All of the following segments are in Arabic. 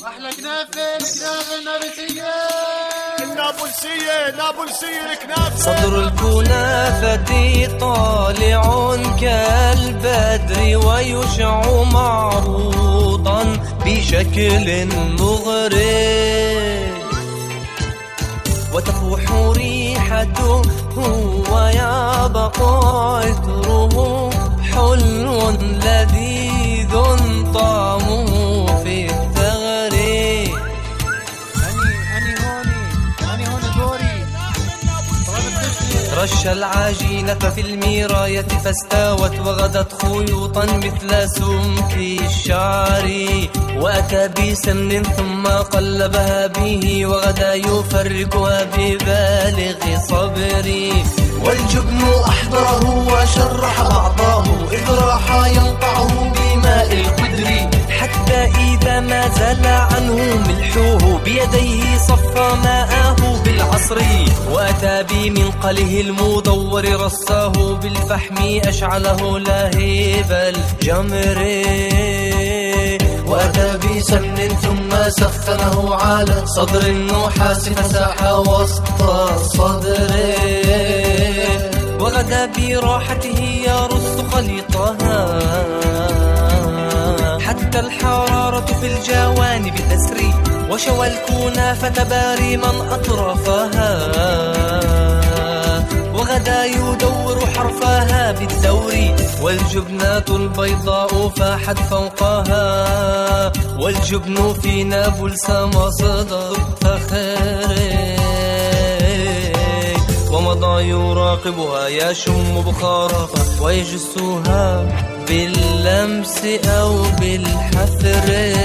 احلى كنافه الكنافه النابلسيه الكنافه. صدر الكنافة طالع كالبدر ويشع معروضا بشكل مغري، وتفوح ريحته ويبقى عطره حلو لذيذ طعمه في الثغر. أني هوني دوري رش العجينة في المراية فاستوت وغدت خيوطا مثل سمك الشعر، وأتى بسمن ثم قلبها به وغدا يفركها ببالغ صبري. والجبن أحضره وشرح بعضه إذ راح ينقعه بماء القدر، حتى إذا ما زال عنه ملحه بيديه صفى ماءه بالعصر، وأتى بمنقله المدور رصاه بالفحم أشعله لهيب الجمر، وأتى بسمن ثم سخنه على صدر النحاس فساح وسط الصدر، وغدا براحته يرص خليطها حتى الحرارة في الجوانب تسري، وشوى الكنافة بارما أطرافها، وغدا يدور حرفها بالدور، والجبنات البيضاء فاحت فوقها، والجبن في نابلس مصدر فخر، ومضى يراقبها يشم بخارها ويجسها باللمس أو بالحفر.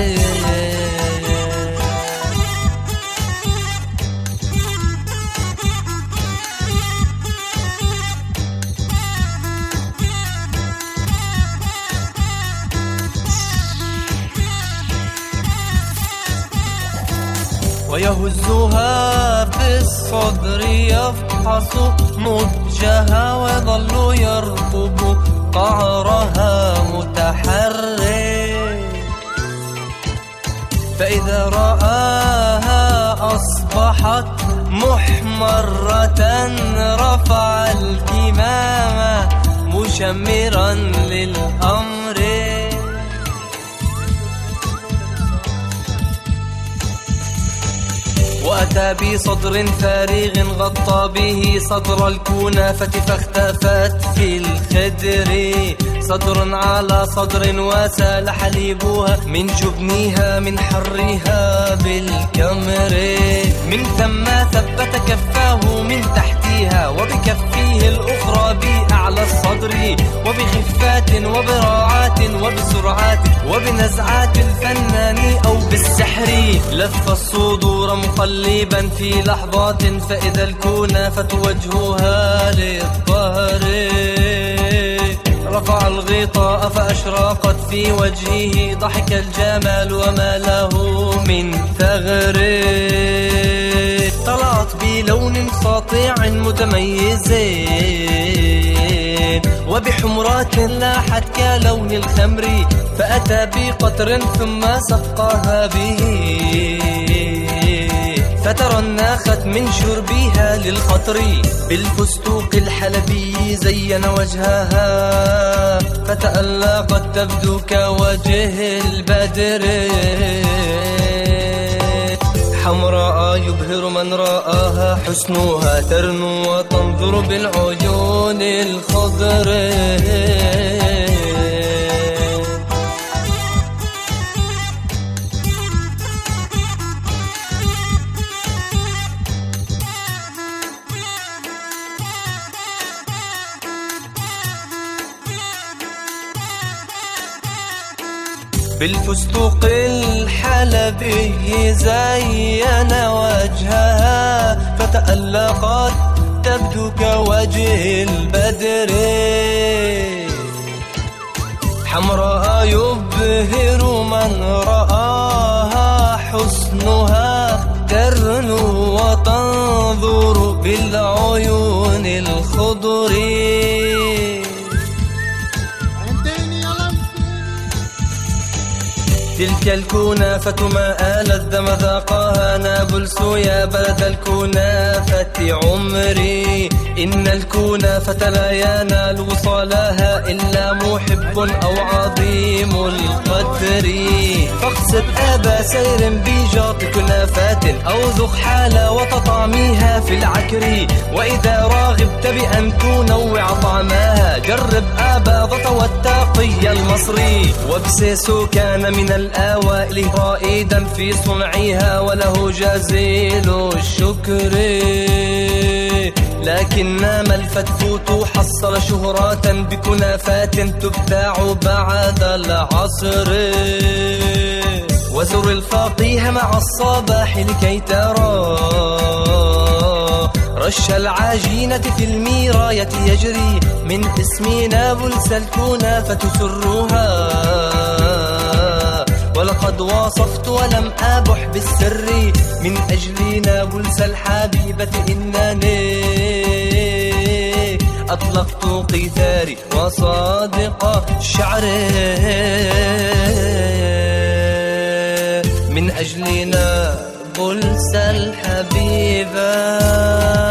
ويهزها في الصدر يفحص مضجها ويظل يرقب قعرها متحرك، فإذا رآها أصبحت محمرة رفع الكمامة مشمرا للأمر، وأتى بصدر فارغ غطى به صدر الكنافة فاختفت في الخدر، صدر على صدر وسال حليبها من جبنها من حرها بالكمر، من ثم ثبت كفاه من تحتها وبكفيه الأخرى بأعلى الصدر، وبخفات وبراعات وبسرعات وبنزعات الفنان أو بالسحر، لف الصدور مقلبا في لحظات فإذا الكنافة وجهها للظهر، رفع الغطاء فأشرقت في وجهه ضحك الجمال وما له من ثغر، طلعت بلون ساطع متميز وبحمرات لاحت كلون الخمر، فأتى بقطر ثم سقاها به فترنخت من شربها للقطر، بالفستق الحلبي زين وجهها فتألقت تبدو كوجه البدر، حمراء يبهر من رآها حسنها ترنو وتنظر بالعيون الخضر. بالفستق الحلبي زين وجهها فتألقت تبدو كوجه البدر، حمراء يبهر من رآها حسنها ترنو وتنظر بالعيون الخضر، تلك الكنافة ما ألذ مذاقها نابلس يا بلد الكنافة عمري. إن الكنافة لا ينال وصالها إلا محب أو عظيم القدر. فاقصد أبا سير بجاط كنافات أو ذق حلاوة طعمها في العكر. وإذا راغبت بأن تنوع طعمها جرب آباضة والتاقي المصري. وبسيسو كان من الأوائل رائدا في صنعها وله جزيل الشكر. لكنما الفتفوت حصل شهرة بكنافات تبتاع بعد العصر. وزر الفقيه مع الصباح لكي ترى رش العجينة في الميراية يجري من اسم نابلس الكنافة سرها. ولقد وصفت ولم أبح بالسر من أجل نابلس الحبيبة إنني أطلقت قيثاري وصادق شعري من أجل نابلس الحبيبة.